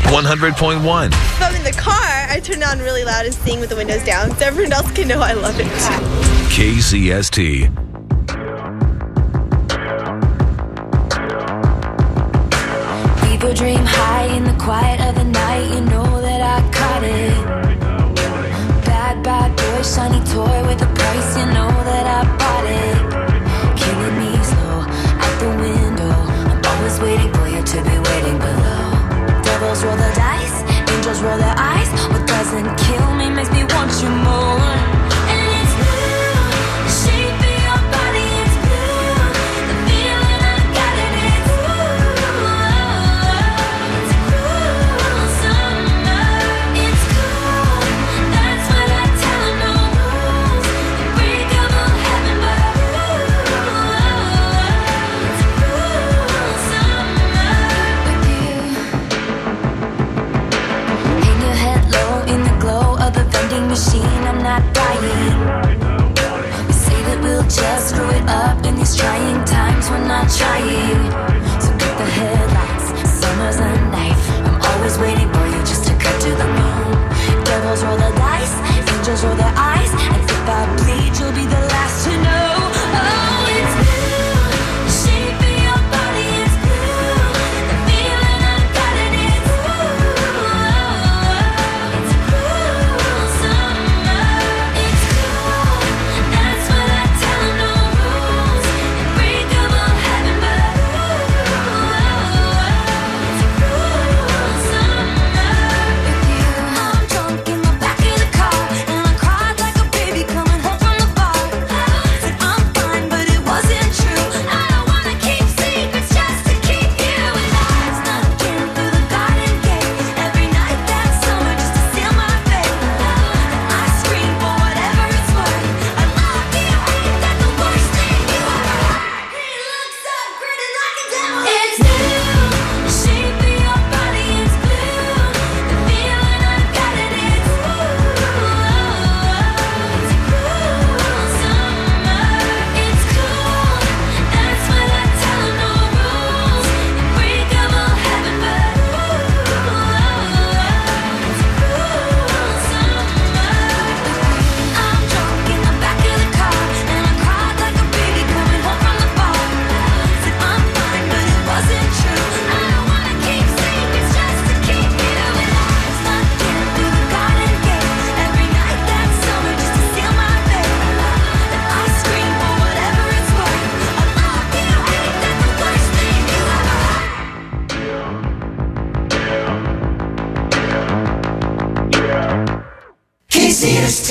100.1. If I'm in the car, I turn it on really loud and sing with the windows down so everyone else can know I love it. KCST. People dream high in the quiet of the night. You know that I caught it. Bad, bad boy, shiny toy with a price. You know that I bought it. Killing me slow out the window. I'm always waiting for you to be waiting below. Devils roll the dice, angels roll their eyes. What doesn't kill me makes me want you more. And it's blue, the shape of your body is blue. The feeling I got in it, it's cool summer. It's cool, that's what I tell 'em, no rules. Unbreakable heaven, but it's cool summer with you. Hang your head low in the glow of the vending machine. I'm not dying. We say that we'll just screw it up in these trying times. We're not trying. So cut the headlights. Summer's a knife. I'm always waiting for you just to cut to the bone. Devils roll the dice, angels roll their eyes, and if I bleed, you'll be the last to know. Oh, it's blue. The shape of your body is blue. The feeling I got in it, it's cool summer. It's cool, that's what I tell 'em, no rules. Unbreakable heaven, but it's cool summer with you. I'm drunk in the back of the car, and I cried like a baby coming home from the bar. Said I'm fine, but it wasn't true. I don't wanna keep secrets just to keep you alive. Snuck in through the garden gate every night that summer just to seal my fate. And I scream for whatever it's worth. I love you, ain't that the worst thing you ever heard? He looks up, grinning like a devil. It's blue, the shape of your body is blue. The feeling I got in it, it's cool summer. It's cool, that's what I tell 'em, no rules. Unbreakable heaven, but it's cool summer. I'm drunk in the back of the car, and I cried like a baby coming home from the bar. Said I'm fine, but it wasn't true. I don't wanna keep secrets just to keep you alive. Snuck in through the garden gate every night that summer just to seal my fate. And I scream for whatever it's worth. I love you, ain't that the worst thing you ever heard? KCST.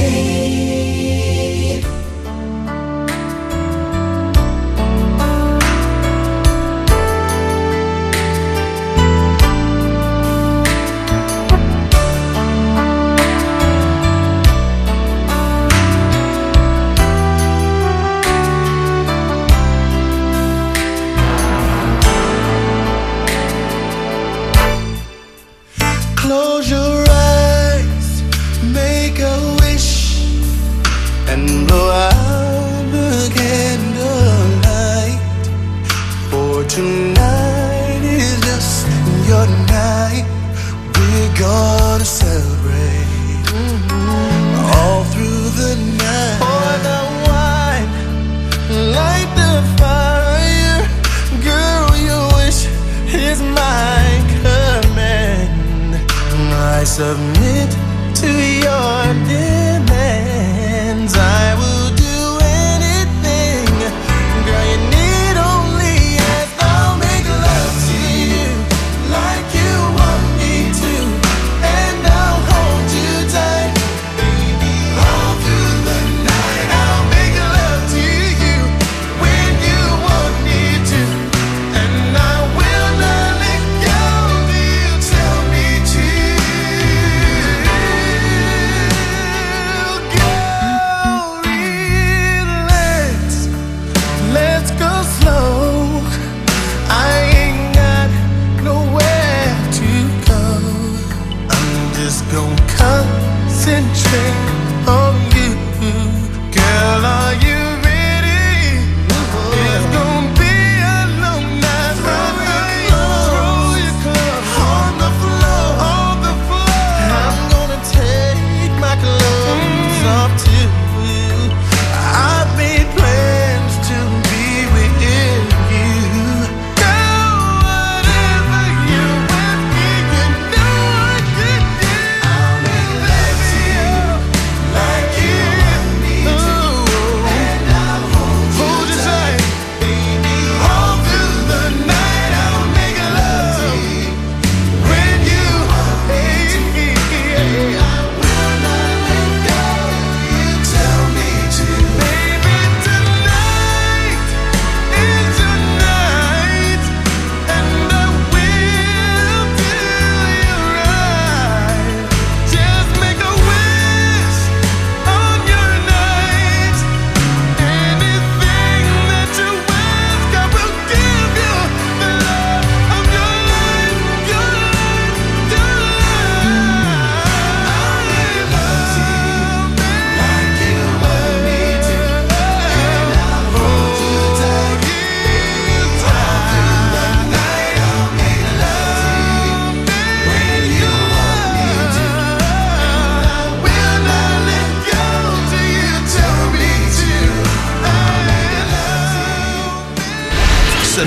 Close your eyes, make a wish, and blow out the candlelight. For tonight is just your night. We're gonna celebrate all through the night. Pour the wine, light the fire. Girl, your wish is my command. I submit to your demands. I will do anything. Girl, you need only ask. I'll make love to you like you want me to, and I'll hold you tight, baby, all through the night. I'll make love to you when you want me to, and I will not let go till you tell me to.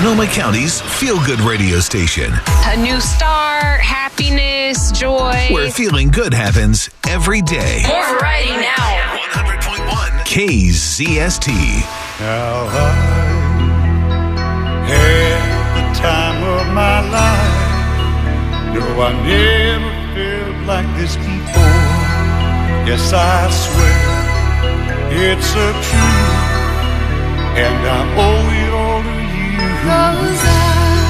Sonoma County's feel-good radio station, A new start, happiness, joy. where feeling good happens every day. More variety now. 100.1 KZST. Now I had the time of my life. No, I never felt like this before. Yes, I swear it's a truth, and I owe it all to you. 'Cause I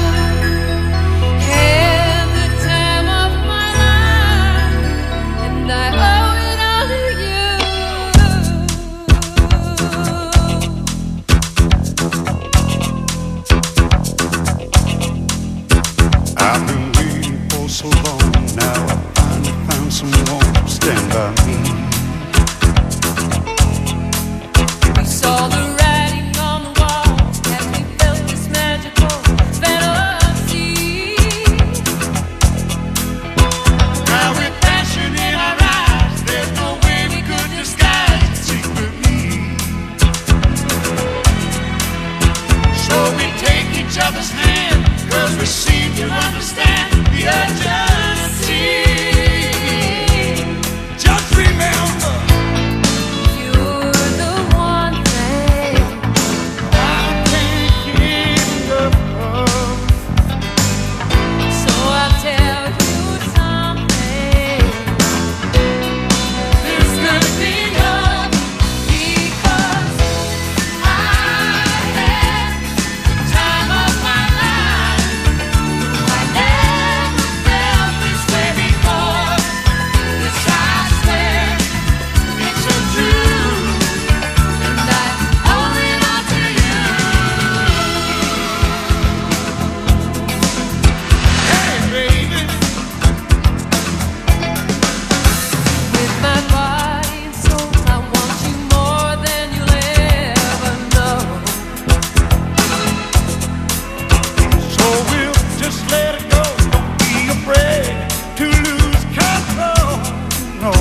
had the time of my life, and I owe it all to you. I've been waiting for so long. Now I finally found someone to stand by me. We saw the writing on the wall, and we felt this magical fantasy. Now with passion in our eyes, there's no way we could disguise it secretly. So we take each other's hand, 'cause we seem to understand the urgency. Just remember, You're the one thing I can't get enough of. so I'll tell you something. This could be love because I had the time of my life. I never felt this way before. Yes, I swear it's a truth, and I owe it all to you. Hey, baby, With my body and soul, I want you more than you'll ever know. so we'll just let it go. Don't be afraid to lose control. No.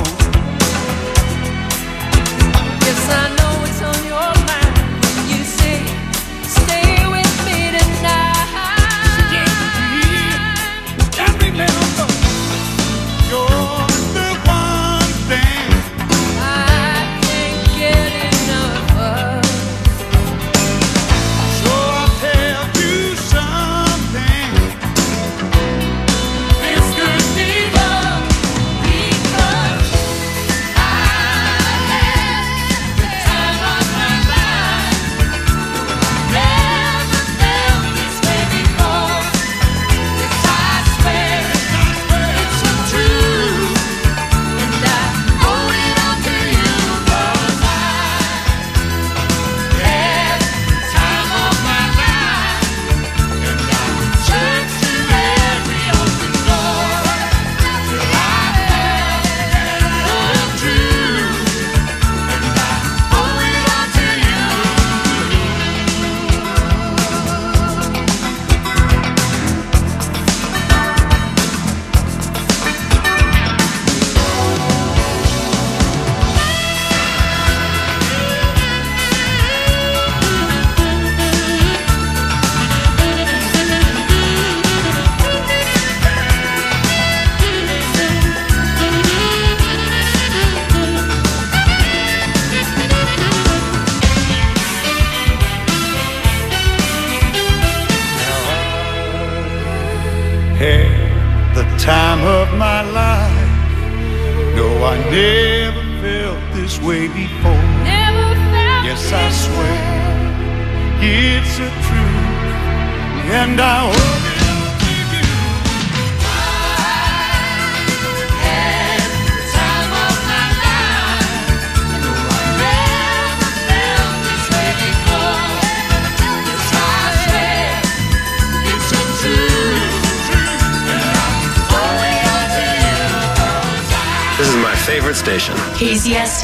Yes, I know it's on your mind when you say, stay with me tonight. And remember, you're the one thing I can't get enough of. so I'll tell you something. This could be love because I had the time of my life. Never felt this way before. Yes, I swear it's a truth, and I owe it all to you. 'Cause I had the time of my life, and I turned to every open door till I found the truth, and I owe it all to you. Had the time of my life. No, I never felt this way before. Never felt Yes, I this swear way. it's a truth, and I owe it all to you. Had the time of my life. No, I never felt this way before. Yes, I swear it's a truth, and I owe it all to you. 'Cause This is my favorite station. KZST.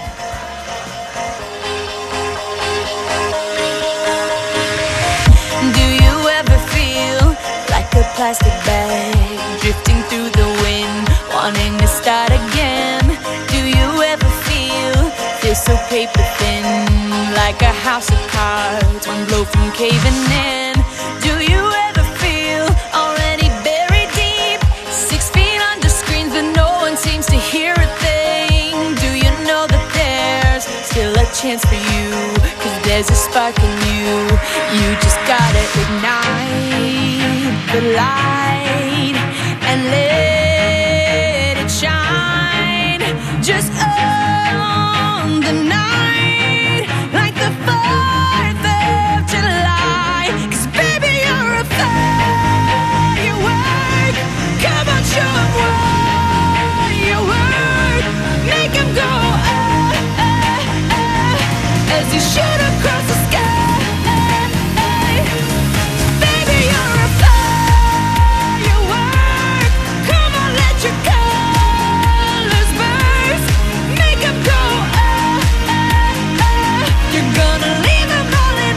Do you ever feel like a plastic bag drifting through the wind, wanting to start again? Do you ever feel so paper thin, like a house of cards, one blow from caving in? Do chance for you, 'cause there's a spark in you. You just gotta ignite the light and let it shine. Just on the night, like the 4th of July. 'Cause baby, you're a firework. Come on, show 'em what you work. Make 'em go as you shoot across the sky. Baby, you're a firework. Come on, let your colors burst. Make 'em go You're gonna leave 'em all in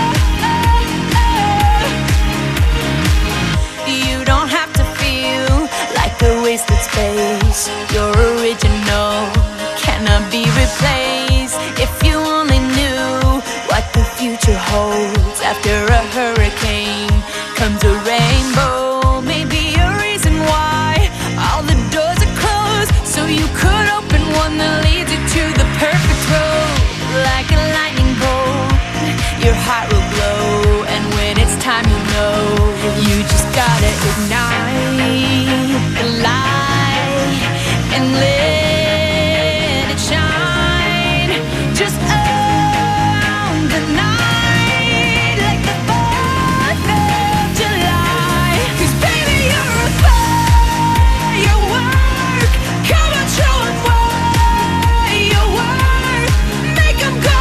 You don't have to feel like a wasted space. You're original, cannot be replaced. If you only knew what the future holds. After a hurricane comes a rainbow. Maybe a reason why all the doors are closed, so you could open one that leads you to the perfect road. Like a lightning bolt, your heart will glow, and when it's time, you know you just gotta ignite the light and let it shine. Just on the night, like the 4th of July. 'Cause baby, you're a firework. Come on, show 'em what you work. Make 'em go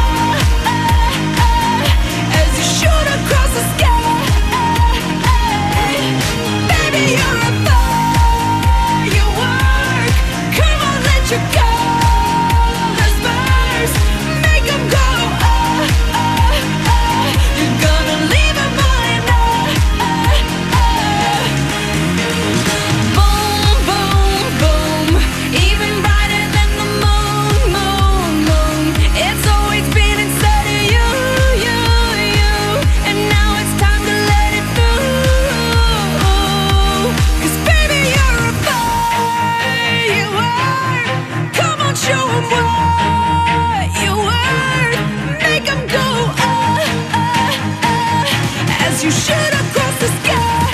as you shoot across the sky. Baby, you're a firework. Come on, let your colors burst. Make 'em go You're gonna leave 'em all in Boom, boom, boom. Even brighter than the moon, moon, moon. It's always been inside of you, you, you. And now it's time to let it through. 'Cause baby, you're a firework. Come on, show 'em what you worth. Make 'em go as you shoot across the sky.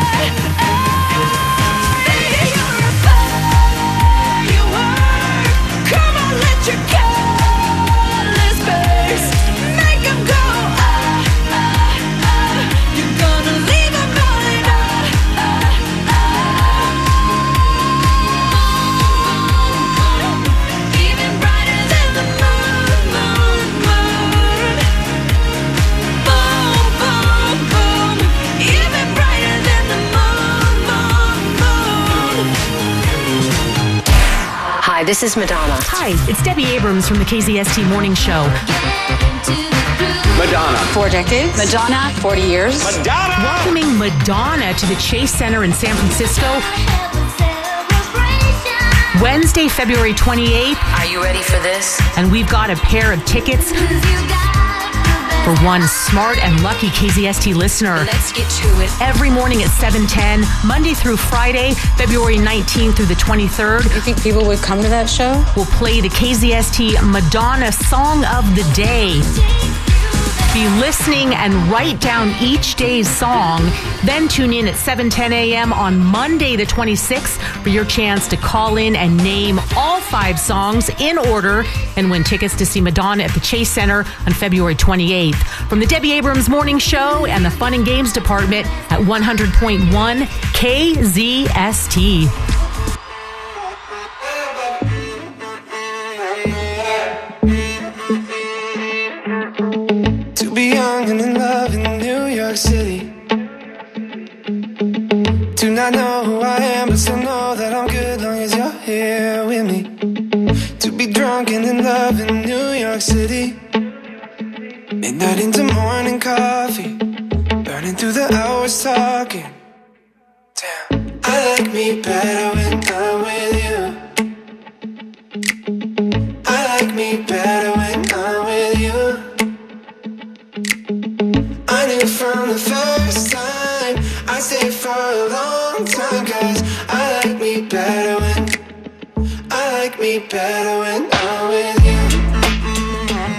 Baby, you're a firework. Come on, let your colors burst. Make 'em go You're gonna leave 'em all in Even brighter than the moon, moon, moon. Boom, boom, boom. Even brighter than the moon, moon, moon. Hi, this is Madonna. Hi, it's Debbie Abrams from the KZST Morning Show. Madonna. 4 decades. Madonna, 40 years. Welcoming Madonna to the Chase Center in San Francisco, Wednesday, February 28th. Are you ready for this? And we've got a pair of tickets for one smart and lucky KZST listener. Let's get to it. Every morning at 7:10, Monday through Friday, February 19th through the 23rd. You think people would come to that show? We'll play the KZST Madonna Song of the Day. Be listening and write down each day's song. Then tune in at 7:10 a.m. on Monday the 26th for your chance to call in and name all 5 songs in order and win tickets to see Madonna at the Chase Center on February 28th. From the Debbie Abrams Morning Show and the Fun and Games Department at 100.1 KZST. To be young and in love in New York City. Do not know who I am, but still know that I'm good long as you're here with me. To be drunk and in love in New York City. Midnight into morning coffee, burning through the hours talking. Damn, I like me better when I'm with you. I like me better when I'm with you. I knew from the first time I stayed for a long time, 'cause I like me better when I'm with you.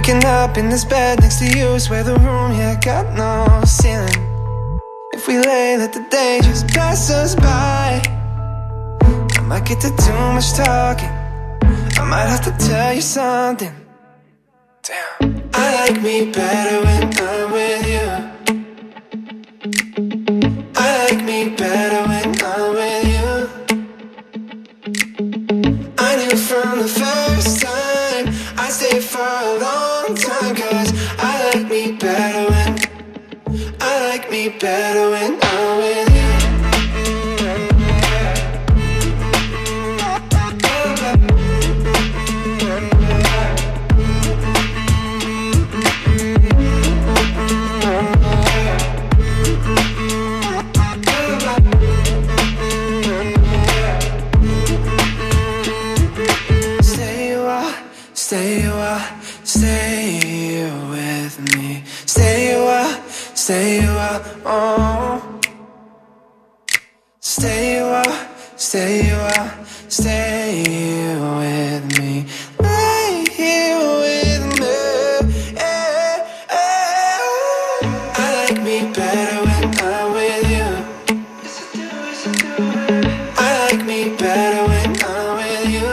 Waking up in this bed next to you, swear the room here got no ceiling. If we lay, let the day just pass us by. I might get to too much talking, I might have to tell you something. Damn. I like me better when I'm with you. I like me better when I'm with you. I knew from the first time I'd stay for a long time, 'cause I like me better when I like me better when I'm with you. Stay with me. Stay a while, oh. Stay a while, stay with me. Lay here with me. I like me better when I'm with you. I like me better when I'm with you.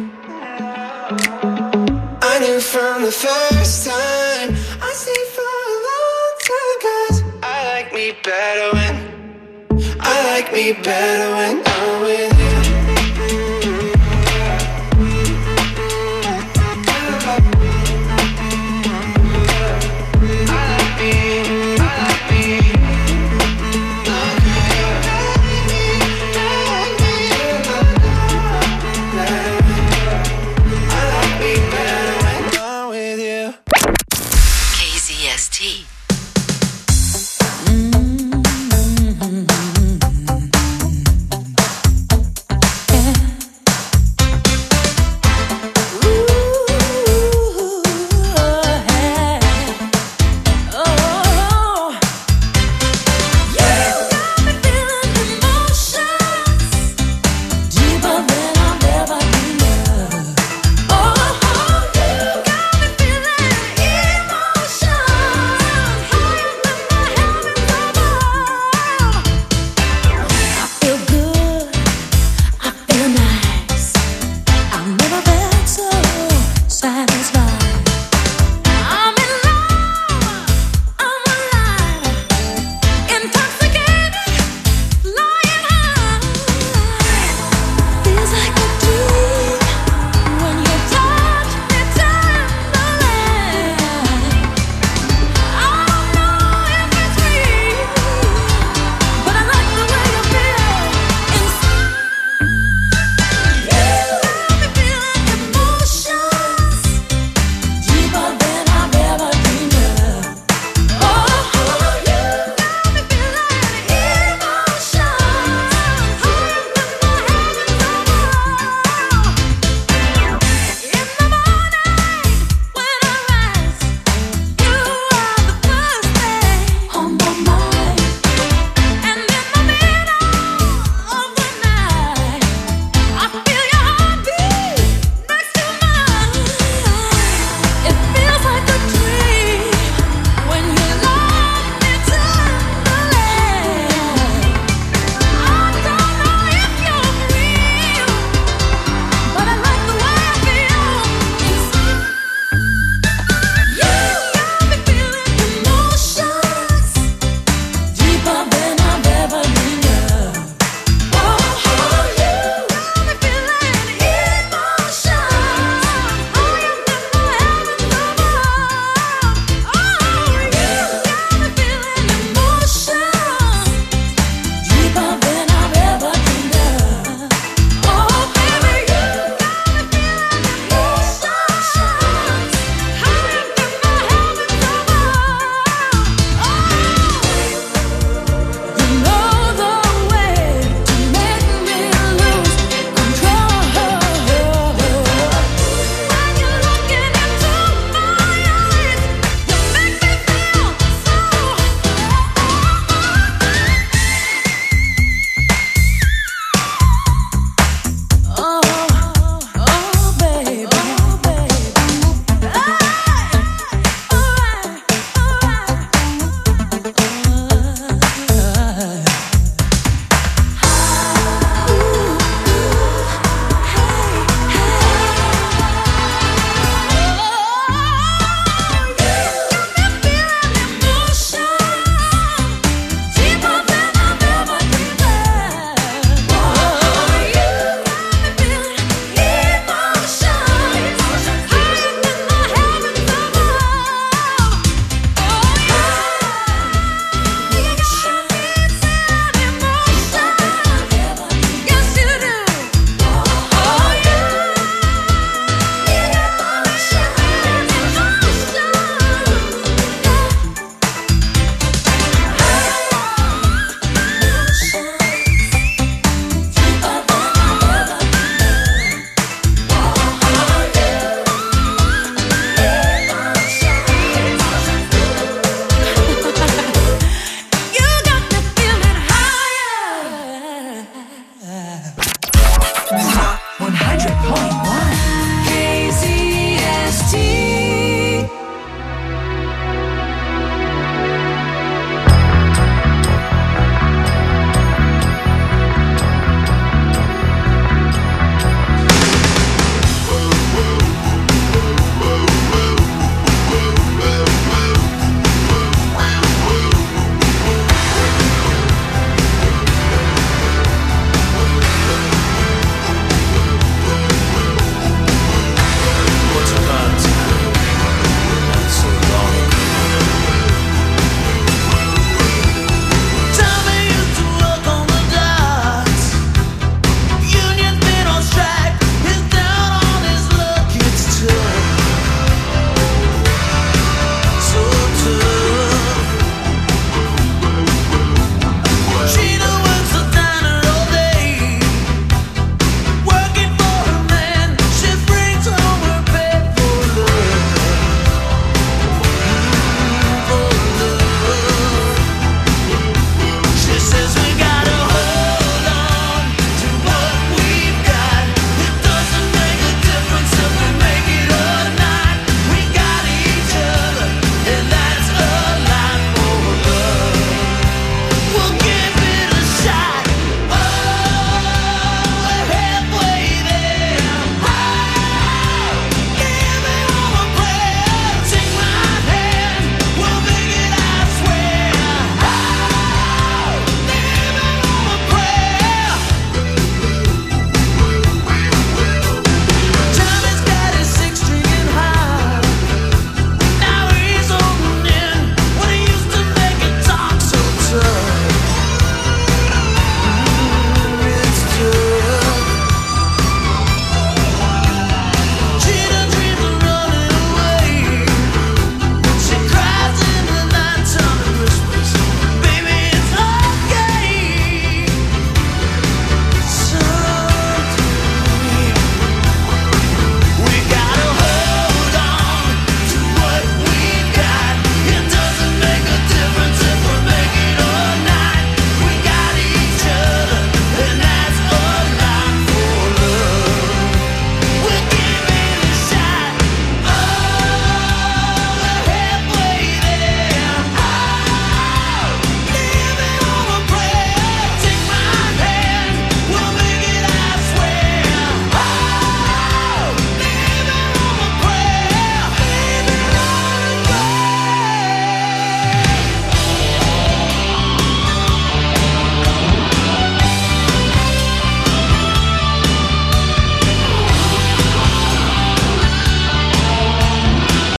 I knew from the first time I stay for a long time, 'cause I like me better when I'm with you.